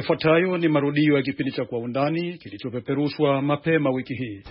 Yafuatayo ni marudio ya kipindi cha Kwa Undani kilichopeperushwa mapema wiki hii.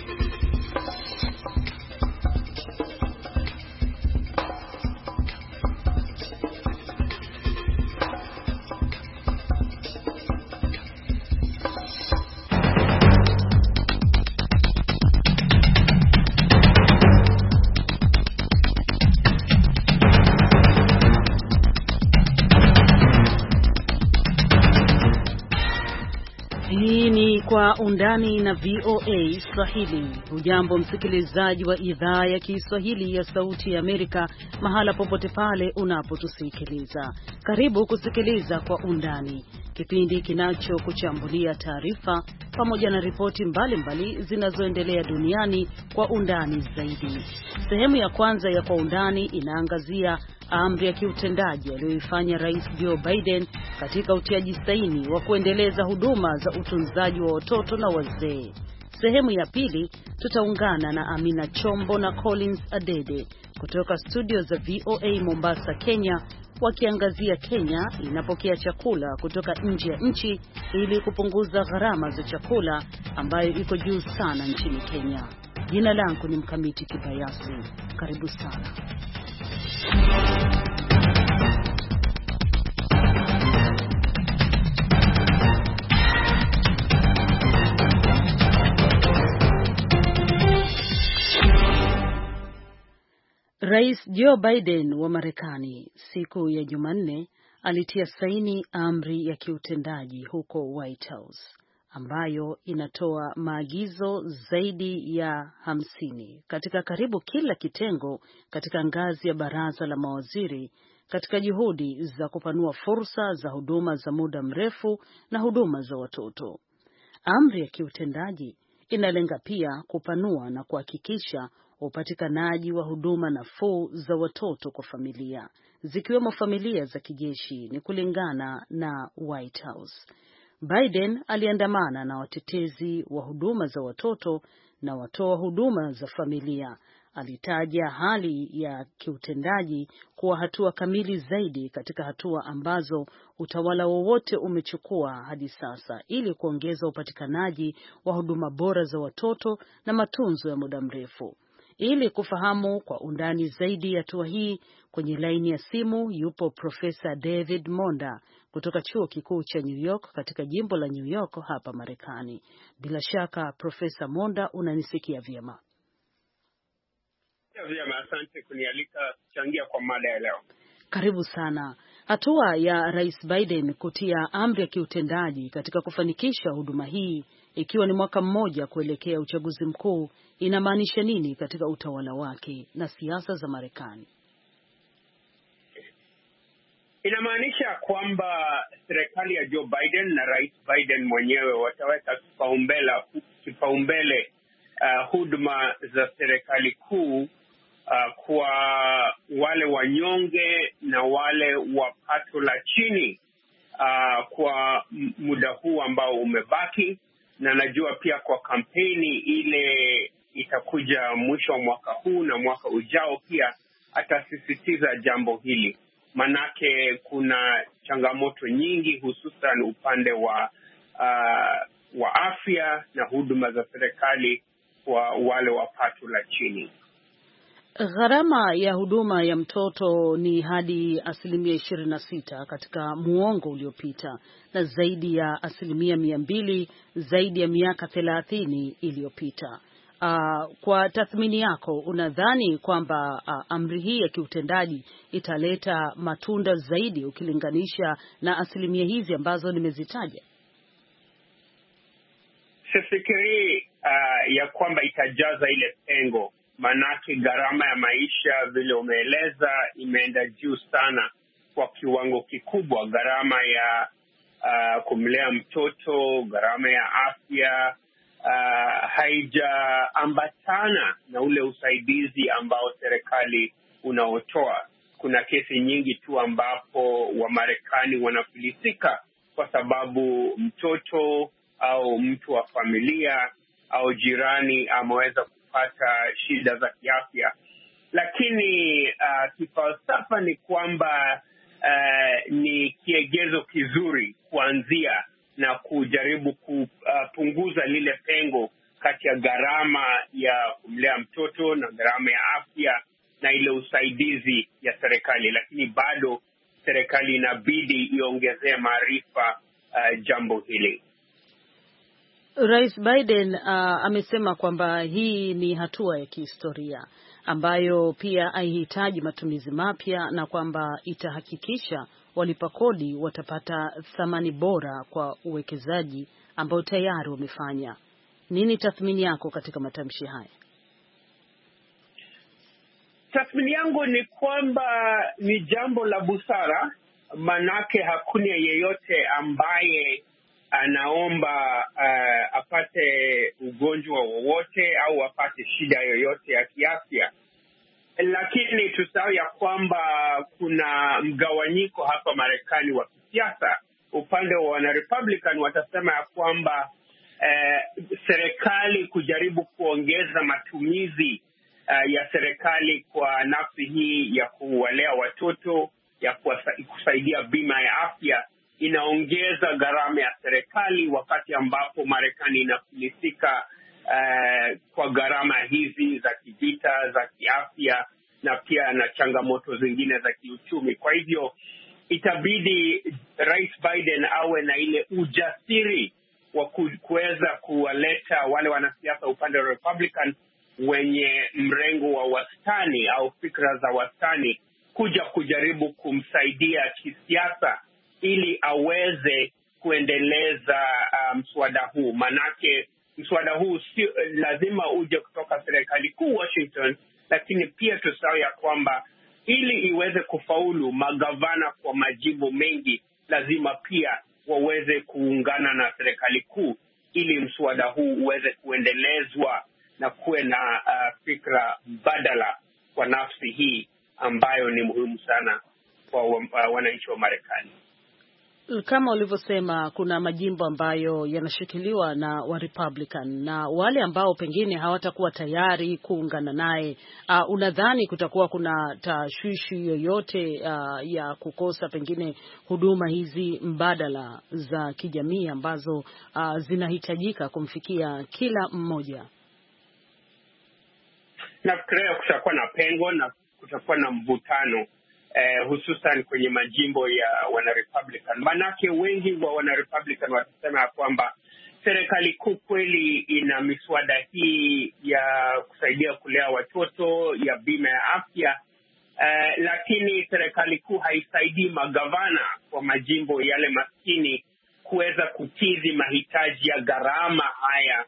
Kwa Undani na VOA Swahili. Hujambo msikilizaji wa idhaa ya Kiswahili ya Sauti ya Amerika mahala popote pale unapotusikiliza. Karibu kusikiliza Kwa Undani, kipindi kinachokuchambulia taarifa pamoja na ripoti mbalimbali zinazoendelea duniani kwa undani zaidi. Sehemu ya kwanza ya Kwa Undani inaangazia amri ya kiutendaji aliyoifanya Rais Joe Biden katika utiaji saini wa kuendeleza huduma za utunzaji wa watoto na wazee. Sehemu ya pili tutaungana na Amina Chombo na Collins Adede kutoka studio za VOA Mombasa, Kenya, wakiangazia Kenya inapokea chakula kutoka nje ya nchi ili kupunguza gharama za chakula ambayo iko juu sana nchini Kenya. Jina langu ni Mkamiti Kibayasi. Karibu sana. Rais Joe Biden wa Marekani siku ya Jumanne alitia saini amri ya kiutendaji huko White House ambayo inatoa maagizo zaidi ya 50 katika karibu kila kitengo katika ngazi ya baraza la mawaziri katika juhudi za kupanua fursa za huduma za muda mrefu na huduma za watoto. Amri ya kiutendaji inalenga pia kupanua na kuhakikisha upatikanaji wa huduma nafuu za watoto kwa familia, zikiwemo familia za kijeshi, ni kulingana na White House. Biden aliandamana na watetezi wa huduma za watoto na watoa huduma za familia. Alitaja hali ya kiutendaji kuwa hatua kamili zaidi katika hatua ambazo utawala wowote umechukua hadi sasa ili kuongeza upatikanaji wa huduma bora za watoto na matunzo ya muda mrefu. Ili kufahamu kwa undani zaidi hatua hii, kwenye laini ya simu yupo Profesa David Monda kutoka Chuo Kikuu cha New York katika jimbo la New York hapa Marekani. Bila shaka Profesa Monda, unanisikia vyema? Vyema, asante kunialika kuchangia kwa mada ya leo. Karibu sana. Hatua ya Rais Biden kutia amri ya kiutendaji katika kufanikisha huduma hii, ikiwa ni mwaka mmoja kuelekea uchaguzi mkuu, inamaanisha nini katika utawala wake na siasa za Marekani? Inamaanisha kwamba serikali ya Joe Biden na Rais Biden mwenyewe wataweka kipaumbele huduma za serikali kuu kwa wale wanyonge na wale wa pato la chini kwa muda huu ambao umebaki, na najua pia kwa kampeni ile itakuja mwisho wa mwaka huu na mwaka ujao pia atasisitiza jambo hili. Manake kuna changamoto nyingi, hususan upande wa afya na huduma za serikali kwa wale wa pato la chini. Gharama ya huduma ya mtoto ni hadi 26% katika muongo uliopita na zaidi ya 200% zaidi ya miaka 30 iliyopita. Kwa tathmini yako, unadhani kwamba amri hii ya kiutendaji italeta matunda zaidi ukilinganisha na asilimia hizi ambazo nimezitaja? Sifikiri ya kwamba itajaza ile pengo. Manake gharama ya maisha vile umeeleza imeenda juu sana kwa kiwango kikubwa. Gharama ya kumlea mtoto, gharama ya afya haijaambatana na ule usaidizi ambao serikali unaotoa. Kuna kesi nyingi tu ambapo Wamarekani wanafilisika kwa sababu mtoto au mtu wa familia au jirani ameweza kupata shida za kiafya. Lakini kifalsafa ni kwamba ni kiegezo kizuri kuanzia na kujaribu kupunguza lile pengo kati ya gharama ya kumlea mtoto na gharama ya afya na ile usaidizi ya serikali, lakini bado serikali inabidi iongezee maarifa jambo hili. Rais Biden amesema kwamba hii ni hatua ya kihistoria ambayo pia haihitaji matumizi mapya na kwamba itahakikisha walipa kodi watapata thamani bora kwa uwekezaji ambao tayari wamefanya. Nini tathmini yako katika matamshi haya? Tathmini yangu ni kwamba ni jambo la busara, manake hakuna yeyote ambaye anaomba apate ugonjwa wowote au apate shida yoyote ya kiafya. Lakini tusahau ya kwamba kuna mgawanyiko hapa Marekani wa kisiasa. Upande wa wana-Republican watasema ya kwamba serikali kujaribu kuongeza matumizi ya serikali kwa nafsi hii ya kuwalea watoto, ya kusaidia bima ya afya, inaongeza gharama ya serikali wakati ambapo Marekani inafilisika kwa gharama hizi za kivita, za kiafya na pia na changamoto zingine za kiuchumi. Kwa hivyo itabidi Rais Biden awe na ile ujasiri wa kuweza kuwaleta wale wanasiasa upande wa Republican wenye mrengo wa wastani au fikra za wastani kuja kujaribu kumsaidia kisiasa ili aweze kuendeleza mswada huu. Manake mswada huu si lazima uje kutoka serikali kuu Washington, lakini pia tusahau ya kwamba ili iweze kufaulu, magavana kwa majimbo mengi lazima pia waweze kuungana na serikali kuu ili mswada huu uweze kuendelezwa na kuwe na fikra mbadala kwa nafsi hii ambayo ni muhimu sana kwa wananchi wa Marekani. Kama ulivyosema, kuna majimbo ambayo yanashikiliwa na wa Republican na wale ambao pengine hawatakuwa tayari kuungana naye. Unadhani kutakuwa kuna tashwishi yoyote ya kukosa pengine huduma hizi mbadala za kijamii ambazo zinahitajika kumfikia kila mmoja? Nafikiria kutakuwa na pengo na kutakuwa na mvutano hususan kwenye majimbo ya wana-Republican. Manake wengi wa wana-Republican watasema kwamba serikali kuu kweli ina miswada hii ya kusaidia kulea watoto, ya bima ya afya, lakini serikali kuu haisaidii magavana kwa majimbo yale maskini kuweza kukidhi mahitaji ya gharama haya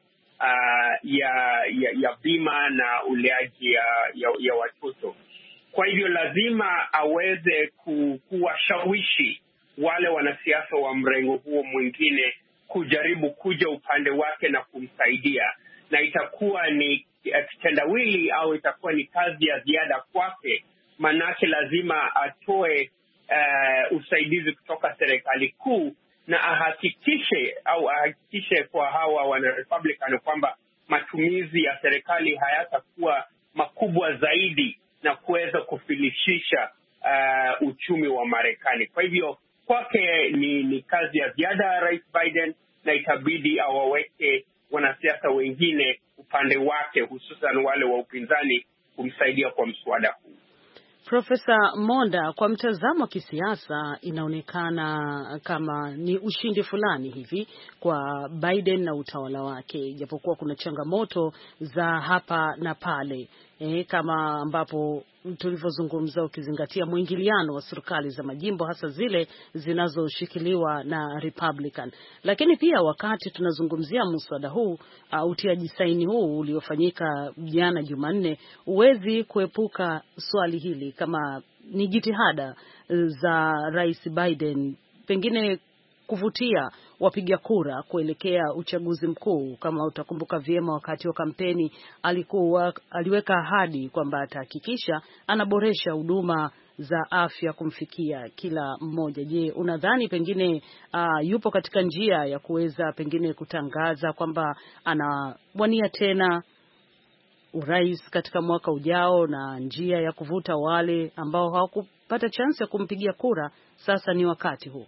ya bima na uleaji ya watoto. Kwa hivyo lazima aweze kuwashawishi wale wanasiasa wa mrengo huo mwingine kujaribu kuja upande wake na kumsaidia, na itakuwa ni kitendawili au itakuwa ni kazi ya ziada kwake, manake lazima atoe usaidizi kutoka serikali kuu na ahakikishe kwa hawa wana-Republican kwamba matumizi ya serikali hayatakuwa makubwa zaidi na kuweza kufilishisha uchumi wa Marekani. Kwa hivyo kwake ni kazi ya ziada Rais Biden, na itabidi awaweke wanasiasa wengine upande wake, hususan wale wa upinzani, kumsaidia kwa mswada huu. Profesa Monda, kwa mtazamo wa kisiasa inaonekana kama ni ushindi fulani hivi kwa Biden na utawala wake, japokuwa kuna changamoto za hapa na pale, kama ambapo tulivyozungumza, ukizingatia mwingiliano wa serikali za majimbo hasa zile zinazoshikiliwa na Republican. Lakini pia wakati tunazungumzia mswada huu, utiaji saini huu uliofanyika jana Jumanne, huwezi kuepuka swali hili kama ni jitihada za Rais Biden pengine kuvutia wapiga kura kuelekea uchaguzi mkuu. Kama utakumbuka vyema, wakati wa kampeni aliweka ahadi kwamba atahakikisha anaboresha huduma za afya kumfikia kila mmoja. Je, unadhani pengine yupo katika njia ya kuweza pengine kutangaza kwamba anawania tena urais katika mwaka ujao na njia ya kuvuta wale ambao hawakupata chance ya kumpigia kura, sasa ni wakati huu?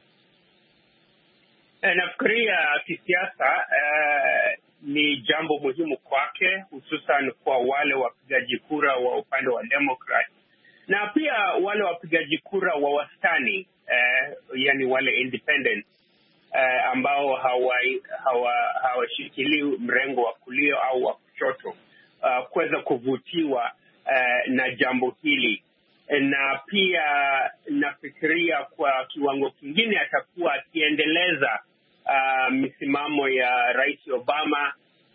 Nafikiria kisiasa ni jambo muhimu kwake, hususan kwa wale wapigaji kura wa upande wa Democrat na pia wale wapigaji kura wa wastani, yani wale independent ambao hawashikili mrengo wa kulia au wa kushoto, kuweza kuvutiwa na jambo hili. Na pia nafikiria kwa kiwango kingine atakuwa akiendeleza misimamo ya Rais Obama,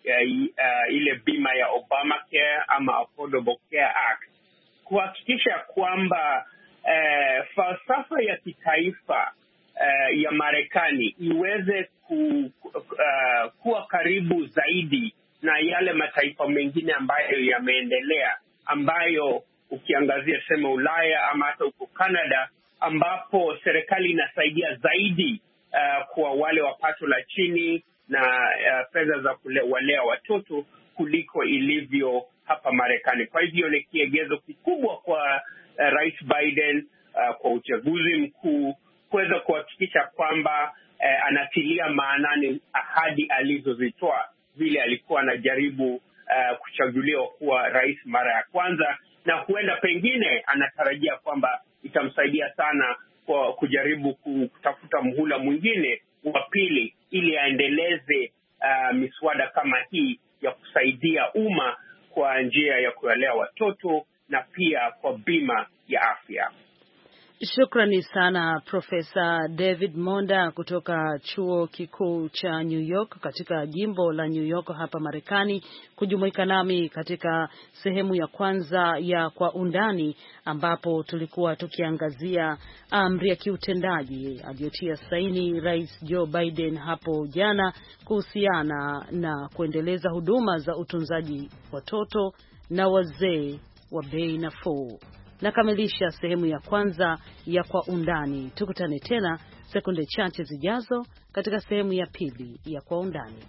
ile bima ya Obamacare ama Affordable Care Act, kuhakikisha kwamba falsafa ya kitaifa ya Marekani iweze kuwa karibu zaidi na yale mataifa mengine ambayo yameendelea, ambayo ukiangazia sema Ulaya ama hata huko Canada, ambapo serikali inasaidia zaidi kwa wale wa pato la chini na fedha za walea watoto kuliko ilivyo hapa Marekani. Kwa hivyo ni kiegezo kikubwa kwa Rais Biden kwa uchaguzi mkuu kuweza kuhakikisha kwamba anatilia maanani ahadi alizozitoa vile alikuwa anajaribu kuchaguliwa kuwa rais mara ya kwanza, na huenda pengine anatarajia kwamba itamsaidia sana kwa kujaribu kutafuta mhula mwingine wa pili ili aendeleze miswada kama hii ya kusaidia umma kwa njia ya kuwalea watoto na pia kwa bima ya afya. Shukrani sana Profesa David Monda kutoka Chuo Kikuu cha New York katika jimbo la New York hapa Marekani kujumuika nami katika sehemu ya kwanza ya Kwa Undani, ambapo tulikuwa tukiangazia amri ya kiutendaji aliyotia saini Rais Joe Biden hapo jana kuhusiana na kuendeleza huduma za utunzaji watoto na wazee wa bei nafuu. Nakamilisha sehemu ya kwanza ya Kwa Undani. Tukutane tena sekunde chache zijazo katika sehemu ya pili ya Kwa Undani.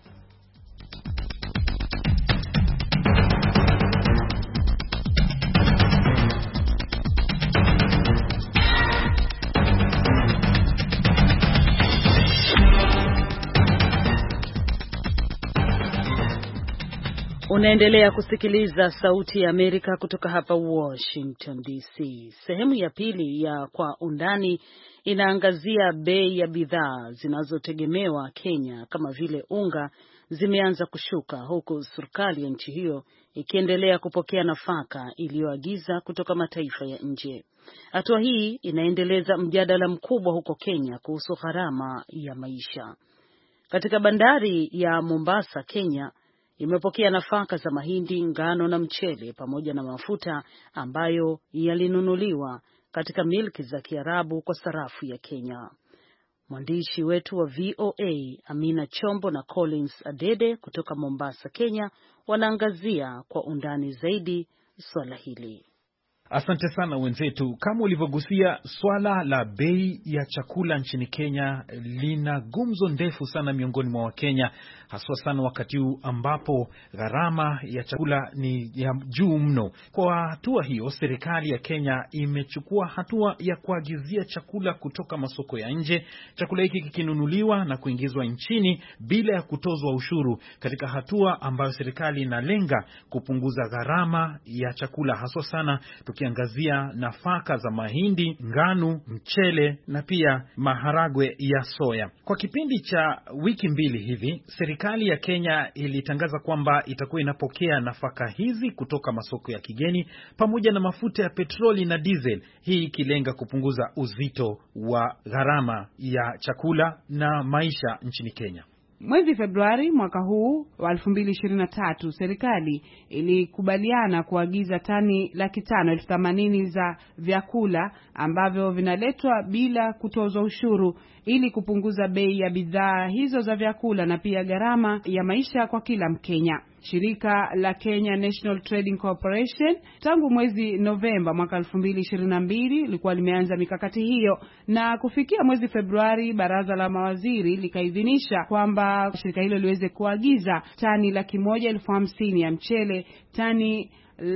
Unaendelea kusikiliza Sauti ya Amerika kutoka hapa Washington DC. Sehemu ya pili ya Kwa Undani inaangazia bei ya bidhaa zinazotegemewa Kenya kama vile unga zimeanza kushuka, huku serikali ya nchi hiyo ikiendelea kupokea nafaka iliyoagiza kutoka mataifa ya nje. Hatua hii inaendeleza mjadala mkubwa huko Kenya kuhusu gharama ya maisha. Katika bandari ya Mombasa, Kenya imepokea nafaka za mahindi, ngano na mchele pamoja na mafuta ambayo yalinunuliwa katika milki za Kiarabu kwa sarafu ya Kenya. Mwandishi wetu wa VOA Amina Chombo na Collins Adede kutoka Mombasa, Kenya wanaangazia kwa undani zaidi swala hili. Asante sana wenzetu. Kama ulivyogusia, swala la bei ya chakula nchini Kenya lina gumzo ndefu sana miongoni mwa Wakenya, haswa sana wakati huu ambapo gharama ya chakula ni ya juu mno. Kwa hatua hiyo, serikali ya Kenya imechukua hatua ya kuagizia chakula kutoka masoko ya nje, chakula hiki kikinunuliwa na kuingizwa nchini bila ya kutozwa ushuru, katika hatua ambayo serikali inalenga kupunguza gharama ya chakula, haswa sana tukiangazia nafaka za mahindi, ngano, mchele na pia maharagwe ya soya. Kwa kipindi cha wiki mbili hivi, serikali ya Kenya ilitangaza kwamba itakuwa inapokea nafaka hizi kutoka masoko ya kigeni pamoja na mafuta ya petroli na diesel, hii ikilenga kupunguza uzito wa gharama ya chakula na maisha nchini Kenya. Mwezi Februari mwaka huu wa 2023, serikali ilikubaliana kuagiza tani 580,000 za vyakula ambavyo vinaletwa bila kutozwa ushuru ili kupunguza bei ya bidhaa hizo za vyakula na pia gharama ya maisha kwa kila Mkenya. Shirika la Kenya National Trading Corporation tangu mwezi Novemba mwaka 2022 lilikuwa limeanza mikakati hiyo, na kufikia mwezi Februari baraza la mawaziri likaidhinisha kwamba shirika hilo liweze kuagiza tani 150,000 ya mchele, tani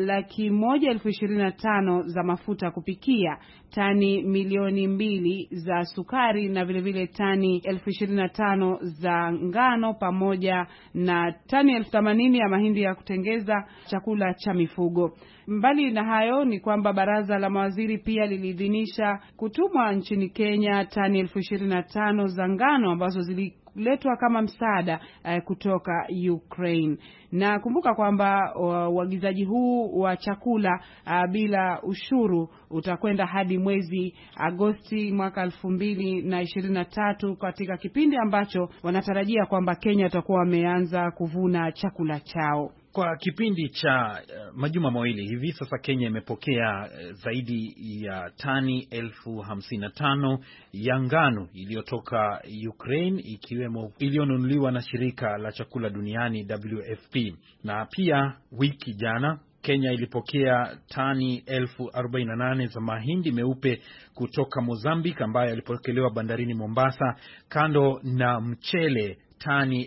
125,000 za mafuta kupikia, tani 2,000,000 za sukari na vile vile tani 25,000 za ngano pamoja na tani 80,000 ya mahindi ya kutengeza chakula cha mifugo. Mbali na hayo ni kwamba baraza la mawaziri pia liliidhinisha kutumwa nchini Kenya tani 25,000 za ngano ambazo zililetwa kama msaada kutoka Ukraine. Na kumbuka kwamba uagizaji huu wa chakula bila ushuru utakwenda hadi mwezi Agosti mwaka 2023, katika kipindi ambacho wanatarajia kwamba Kenya watakuwa wameanza kuvuna chakula chao. Kwa kipindi cha majuma mawili hivi sasa, Kenya imepokea zaidi ya tani 55,000 ya ngano iliyotoka Ukraine, ikiwemo iliyonunuliwa na shirika la chakula duniani WFP. Na pia wiki jana Kenya ilipokea tani 48,000 za mahindi meupe kutoka Mozambique ambayo yalipokelewa bandarini Mombasa, kando na mchele tani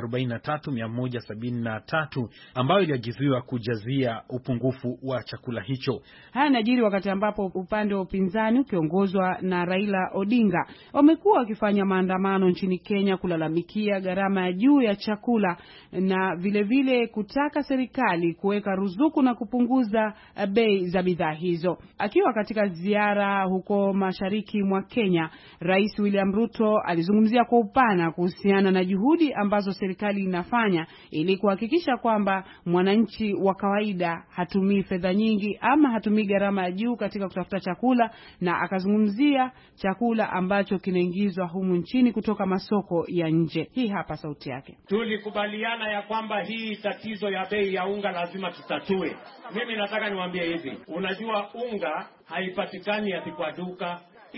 43,173 ambayo iliagiziwa kujazia upungufu wa chakula hicho. Haya yanajiri wakati ambapo upande wa upinzani ukiongozwa na Raila Odinga wamekuwa wakifanya maandamano nchini Kenya kulalamikia gharama ya juu ya chakula na vile vile kutaka serikali kuweka ruzuku na kupunguza bei za bidhaa hizo. Akiwa katika ziara huko mashariki mwa Kenya, Rais William Ruto alizungumzia kwa upana kuhusiana na juhudi ambazo serikali inafanya ili kuhakikisha kwamba mwananchi wa kawaida hatumii fedha nyingi ama hatumii gharama ya juu katika kutafuta chakula, na akazungumzia chakula ambacho kinaingizwa humu nchini kutoka masoko ya nje. Hii hapa sauti yake. Tulikubaliana ya kwamba hii tatizo ya bei ya unga lazima tutatue. Mimi nataka niwaambie hivi, unajua unga haipatikani ati kwa duka.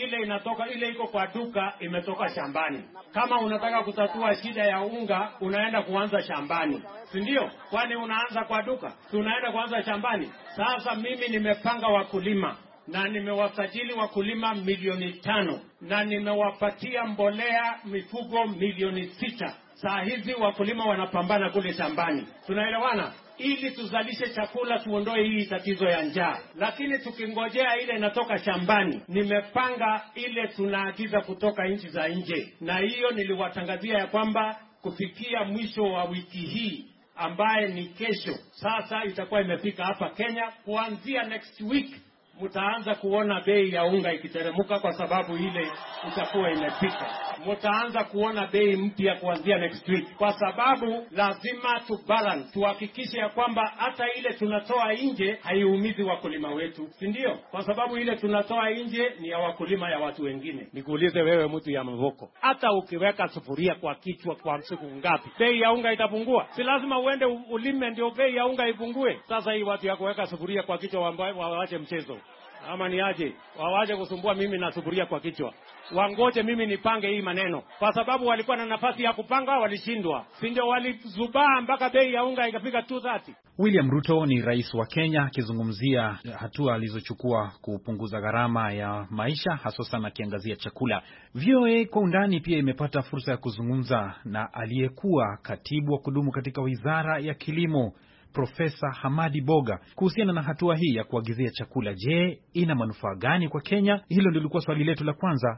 Ile iko kwa duka imetoka shambani. Kama unataka kutatua shida ya unga, unaenda kuanza shambani, si ndio? Kwani unaanza kwa duka? Tunaenda kuanza shambani. Sasa mimi nimepanga wakulima na nimewasajili wakulima 5,000,000 na nimewapatia mbolea mifugo 6,000,000. Saa hizi wakulima wanapambana kule shambani. Tunaelewana? Ili tuzalishe chakula, tuondoe hii tatizo ya njaa. Lakini tukingojea ile inatoka shambani, nimepanga ile tunaagiza kutoka nchi za nje, na hiyo niliwatangazia ya kwamba kufikia mwisho wa wiki hii ambaye ni kesho, sasa itakuwa imefika hapa Kenya. Kuanzia next week mtaanza kuona bei ya unga ikiteremuka, kwa sababu ile itakuwa imefika. Mtaanza kuona bei mpya kuanzia next week, kwa sababu lazima balance, tuhakikishe ya kwamba hata ile tunatoa nje haiumizi wakulima wetu, si ndio? Kwa sababu ile tunatoa nje ni ya wakulima ya watu wengine. Nikuulize wewe, mtu ya Mvoko, hata ukiweka sufuria kwa kichwa kwa siku ngapi, bei ya unga itapungua? Si lazima uende ulime ndio bei ya unga ipungue? Sasa hii watu ya kuweka sufuria kwa kichwa waache mchezo. Ama ni aje? Wawaje kusumbua mimi na sufuria kwa kichwa. Wangoje mimi nipange hii maneno. Kwa sababu walikuwa na nafasi ya kupanga, walishindwa. Si ndio walizubaa mpaka bei ya unga ikafika 230. William Ruto ni rais wa Kenya akizungumzia hatua alizochukua kupunguza gharama ya maisha, hasa sana kiangazia chakula. VOA kwa undani pia imepata fursa ya kuzungumza na aliyekuwa katibu wa kudumu katika Wizara ya Kilimo, Profesa Hamadi Boga, kuhusiana na hatua hii ya kuagizia chakula. Je, ina manufaa gani kwa Kenya? Hilo ndilo lilikuwa swali letu la kwanza.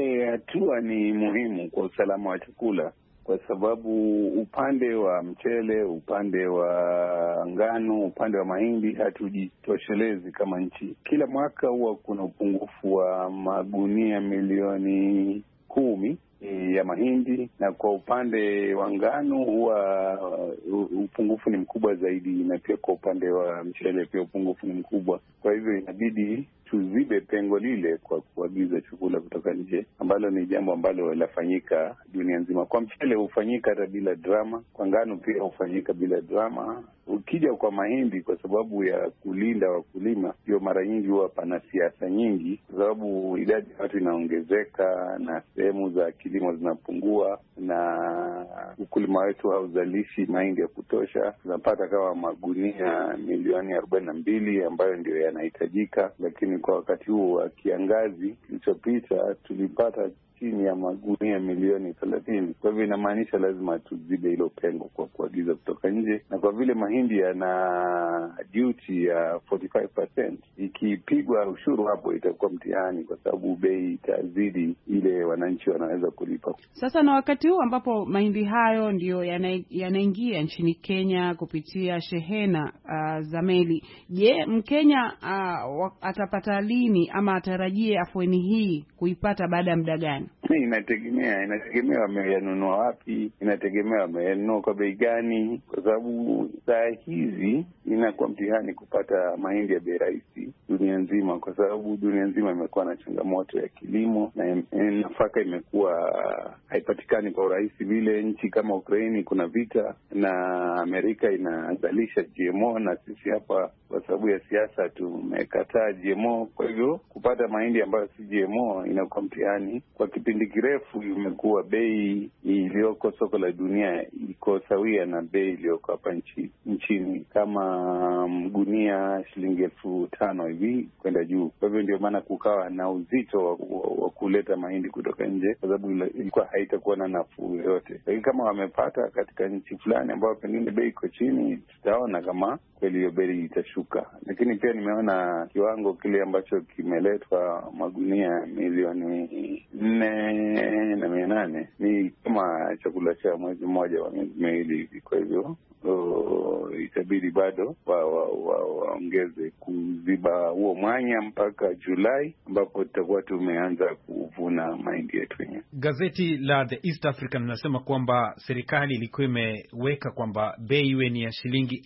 Hatua ni muhimu kwa usalama wa chakula, kwa sababu upande wa mchele, upande wa ngano, upande wa mahindi hatujitoshelezi kama nchi. Kila mwaka huwa kuna upungufu wa magunia milioni 10 ya mahindi, na kwa upande wa ngano huwa upungufu ni mkubwa zaidi, na pia kwa upande wa mchele pia upungufu ni mkubwa. Kwa hivyo inabidi tuzibe pengo lile kwa kuagiza chakula kutoka nje, ambalo ni jambo ambalo lafanyika dunia nzima. Kwa mchele hufanyika hata bila drama, kwa ngano pia hufanyika bila drama. Ukija kwa mahindi, kwa sababu ya kulinda wakulima, ndio mara nyingi huwa pana siasa nyingi, kwa sababu idadi ya watu inaongezeka na sehemu za kilimo zinapungua, na ukulima wetu hauzalishi mahindi ya kutosha. Tunapata kama magunia milioni 42 ambayo ndio yanahitajika, lakini kwa wakati huo wa kiangazi kilichopita tulipata chini ya magunia milioni 30. Kwa hivyo inamaanisha lazima tuzibe hilo pengo kwa kuagiza kutoka nje, na kwa vile mahindi yana duty ya 45%, ikipigwa ushuru hapo itakuwa mtihani, kwa sababu bei itazidi ile wananchi wanaweza kulipa. Sasa na wakati huu ambapo mahindi hayo ndio yanaingia nchini Kenya kupitia shehena za meli, je, Mkenya atapata lini ama atarajie afueni hii kuipata baada ya muda gani? Inategemea wameyanunua wapi, inategemea wameyanunua kwa bei gani, kwa sababu saa hizi inakuwa mtihani kupata mahindi ya bei rahisi dunia nzima, kwa sababu dunia nzima imekuwa na changamoto ya kilimo na nafaka imekuwa haipatikani kwa urahisi vile. Nchi kama Ukraini kuna vita na Amerika inazalisha GMO, na sisi hapa kwa sababu ya siasa tumekataa GMO. Kwa hivyo kupata mahindi ambayo si GMO inakuwa mtihani. Kwa kipindi kirefu imekuwa bei iliyoko soko la dunia iko sawia na bei iliyoko hapa nchini, kama gunia shilingi 5,000 hivi kwenda juu. Kwa hivyo ndio maana kukawa na uzito wa kuleta mahindi kutoka nje, kwa sababu ilikuwa haitakuwa na nafuu yoyote. Lakini kama wamepata katika nchi fulani ambayo pengine bei iko chini, tutaona kama kweli hiyo bei itashuka. Lakini pia nimeona kiwango kile ambacho kimeletwa, magunia milioni 4,800, ni kama chakula cha mwezi mmoja wa miezi miwili hivi. Kwa hivyo itabidi bado waongeze kuziba huo mwanya mpaka Julai, ambapo tutakuwa tumeanza kuvuna mahindi yetu yenyewe. Gazeti la The East African linasema kwamba serikali ilikuwa imeweka kwamba bei iwe ni ya shilingi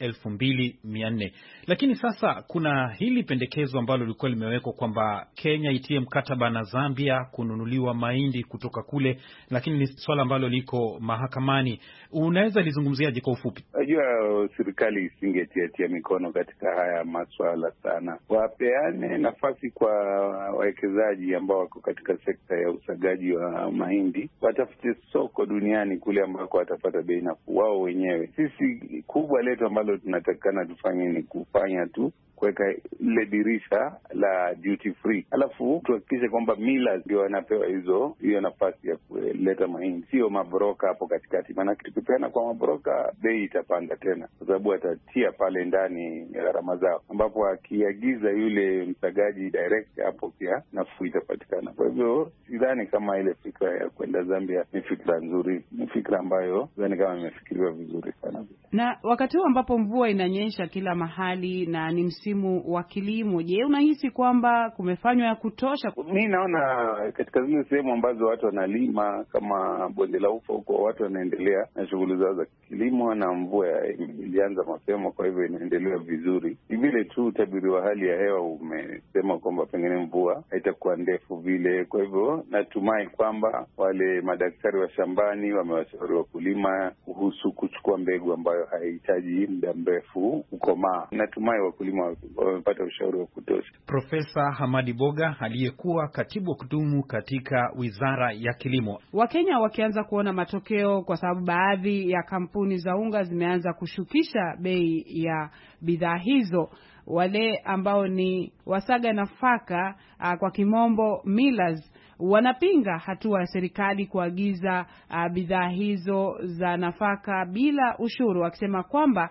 2,400, lakini sasa kuna hili pendekezo ambalo lilikuwa limewekwa kwamba Kenya itie mkataba na Zambia kununuliwa mahindi kutoka kule, lakini ni swala ambalo liko mahakamani. Unaweza lizungumziaje kwa ufupi? Najua serikali isingetiatia mikono katika haya maswala sana. Wapeane nafasi kwa wawekezaji ambao wako katika sekta ya usagaji wa mahindi, watafute soko duniani kule ambako watapata bei nafuu wao wenyewe. Sisi kubwa letu ambalo tunatakikana tufanye ni kufanya tu kuweka ile dirisha la duty free, alafu tuhakikishe kwamba millers ndio wanapewa hiyo nafasi ya kuleta mahindi, sio mabroka hapo katikati. Maana tukipeana kwa mabroka, bei itapanda tena, kwa sababu atatia pale ndani gharama zao, ambapo akiagiza yule msagaji direct, hapo pia nafuu itapatikana. Kwa hivyo sidhani kama ile fikra ya kwenda Zambia ni fikra nzuri, ni fikra ambayo sidhani kama imefikiriwa vizuri sana. Na wakati huu ambapo mvua inanyesha kila mahali na ni msimu wa kilimo, je, unahisi kwamba kumefanywa ya kutosha? Mimi naona katika zile sehemu ambazo watu wanalima kama bonde la Ufa huko, watu wanaendelea na shughuli zao za kilimo na mvua ilianza mapema, kwa hivyo inaendelea vizuri. Ni vile tu utabiri wa hali ya hewa umesema kwamba pengine mvua haitakuwa ndefu vile. Kwa hivyo natumai kwamba wale madaktari wa shambani wamewashauri wakulima kuhusu kuchukua mbegu ambayo haihitaji muda mrefu kukomaa. Natumai wakulima wamepata ushauri wa kutosha. Profesa Hamadi Boga aliyekuwa katibu wa kudumu katika Wizara ya Kilimo. Wakenya wakianza kuona matokeo, kwa sababu baadhi ya kampuni za unga zimeanza kushukisha bei ya bidhaa hizo. Wale ambao ni wasaga nafaka kwa kimombo millers wanapinga hatua ya serikali kuagiza bidhaa hizo za nafaka bila ushuru, wakisema kwamba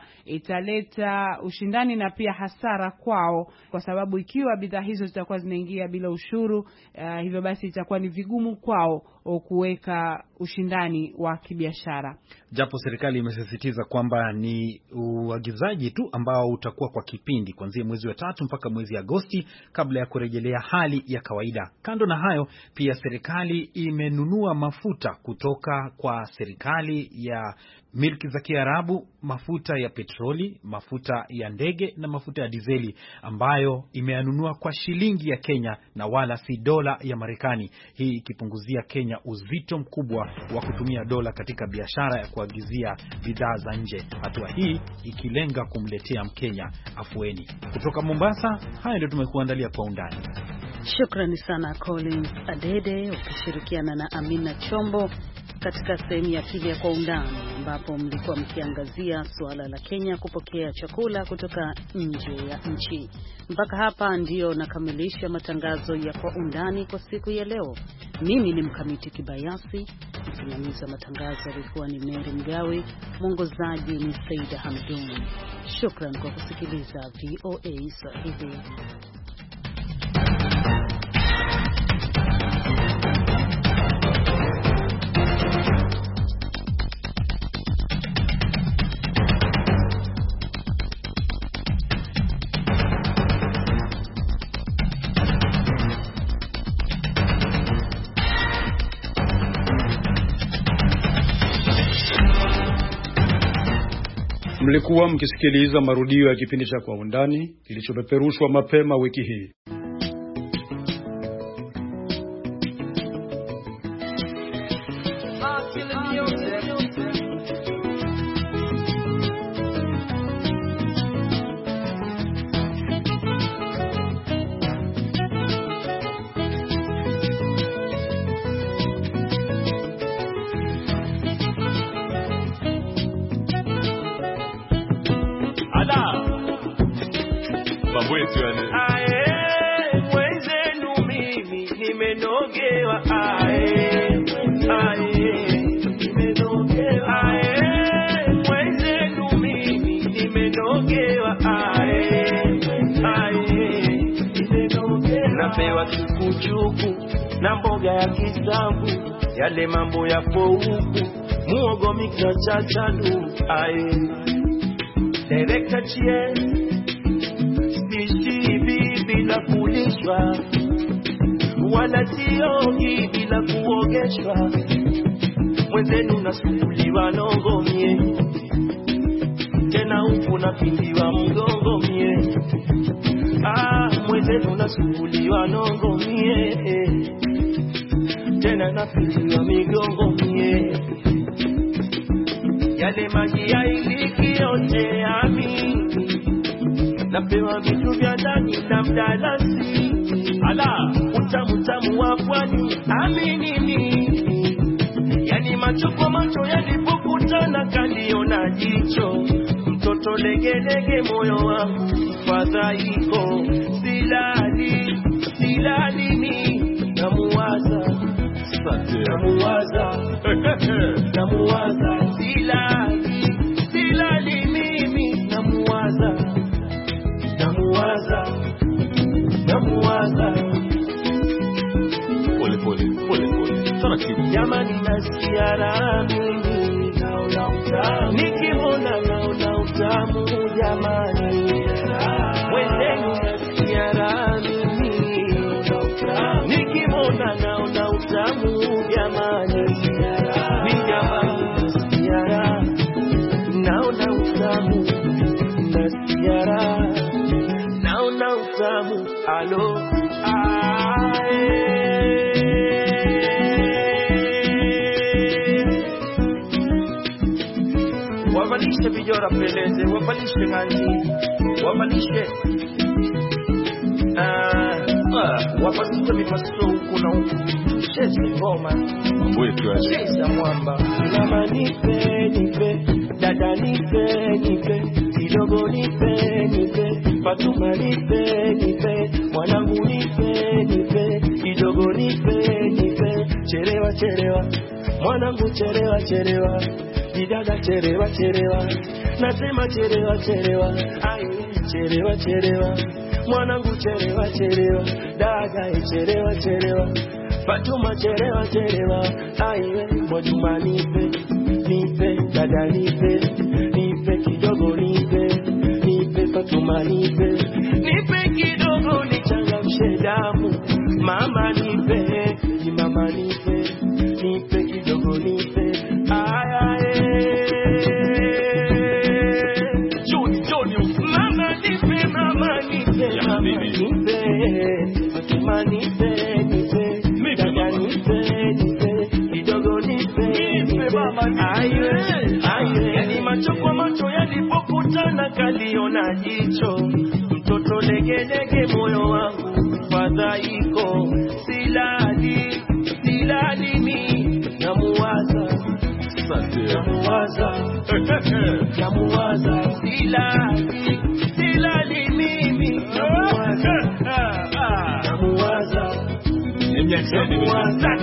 italeta ushindani na pia hasara kwao, kwa sababu ikiwa bidhaa hizo zitakuwa zinaingia bila ushuru, hivyo basi itakuwa ni vigumu kwao kuweka ushindani wa kibiashara. Japo serikali imesisitiza kwamba ni uagizaji tu ambao utakuwa kwa kipindi kuanzia mwezi wa 3 mpaka mwezi Agosti kabla ya kurejelea hali ya kawaida. Kando na hayo, pia serikali imenunua mafuta kutoka kwa serikali ya milki za Kiarabu, mafuta ya petroli, mafuta ya ndege na mafuta ya dizeli ambayo imeyanunua kwa shilingi ya Kenya na wala si dola ya Marekani. Hii ikipunguzia Kenya uzito mkubwa wa kutumia dola katika biashara ya kuagizia bidhaa za nje. Hatua hii ikilenga kumletea Mkenya afueni. Kutoka Mombasa, haya ndio tumekuandalia kwa undani. Shukrani sana Collins Adede ukishirikiana na Amina Chombo katika sehemu ya pili ya kwa undani, ambapo mlikuwa mkiangazia suala la Kenya kupokea chakula kutoka nje ya nchi. Mpaka hapa ndio nakamilisha matangazo ya kwa undani kwa siku ya leo. Mimi ni Mkamiti Kibayasi, msimamizi wa matangazo alikuwa ni Mary Mgawe, mwongozaji ni Saida Hamdun. Shukran kwa kusikiliza VOA Swahili. Mlikuwa mkisikiliza marudio ya kipindi cha Kwa Undani kilichopeperushwa mapema wiki hii. Mwenzenu mimi nimenogewa, mwenzenu mimi nimenogewa, napewa chukuchuku na mboga ya kisambu, yale mambo yapo huku, muogo miksa chachadu, dereka chie bila kulishwa, wala siogi bila kuogeshwa. Mwenzenu nasukuliwa nongo mie, tena huku napindiwa mgongo mie. Mwenzenu nasukuliwa nongo mie, tena napindiwa migongo mie. Yale maji ya iliki yote amini, napewa vitu vya ndani na mdalasi, utamu wa pwani aminini. Yani macho kwa macho yalipokutana kaliona jicho, mtoto legelege moyo wangu fadhaiko. Silali ni namuwaza, silali mimi namuwaza. Pole. Jamani nasikia raha mimi, nikimwona naona utamu jamani. Wendeni nasikia raha mimi, nikimwona naona utamu jamani. Ni jamani nasikia raha, naona utamu, nasikia raha, naona utamu. Wavalishe vijora peleze, wavalishe ngani, wavalishe wavalishe mipaso huku na huku, cheze ngoma, cheza mwamba. Mama nipe, dada nipe, kidogo nipe, Fatuma nipe, mwanangu nipe, kidogo nipe, chelewa, mwanangu chelewa, didada chelewa, nasema chelewa, chelewa, mwanangu chelewa, dada chelewa, Fatuma chelewa, aiwe Mwajuma nipe, dada nipe kidogo nipe Fatuma nipe kidogo nichangamshe damu, mama nipe kidogo nipe, mama nipe Fatuma nipe dada nipe kidogo nipe mama aiwe. Yani macho kwa macho yalipokutana kaliona jicho, mtoto legedege moyo wangu fadhaiko, silali mi namuwaza silali mimi namuwaza